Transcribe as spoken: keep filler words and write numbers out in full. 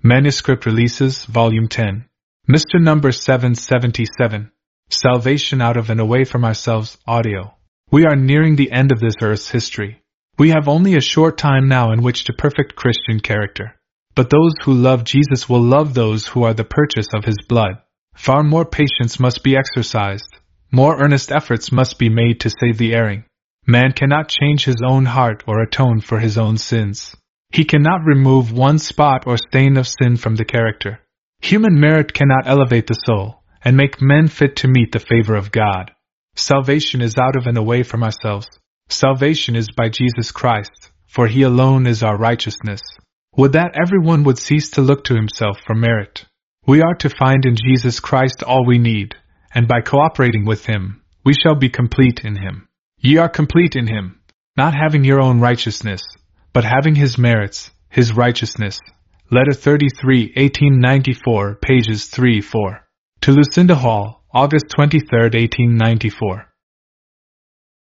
Manuscript Releases, Volume ten. Mister Number seven seventy-seven. Salvation Out of and Away from Ourselves, Audio. We are nearing the end of this earth's history. We have only a short time now in which to perfect Christian character. But those who love Jesus will love those who are the purchase of His blood. Far more patience must be exercised. More earnest efforts must be made to save the erring. Man cannot change his own heart or atone for his own sins. He cannot remove one spot or stain of sin from the character. Human merit cannot elevate the soul and make men fit to meet the favor of God. Salvation is out of and away from ourselves. Salvation is by Jesus Christ, for He alone is our righteousness. Would that everyone would cease to look to himself for merit. We are to find in Jesus Christ all we need, and by cooperating with Him, we shall be complete in Him. Ye are complete in Him, not having your own righteousness, but having His merits, His righteousness. Letter thirty-three, eighteen ninety-four, pages three to four. To Lucinda Hall, August twenty-third, eighteen ninety-four.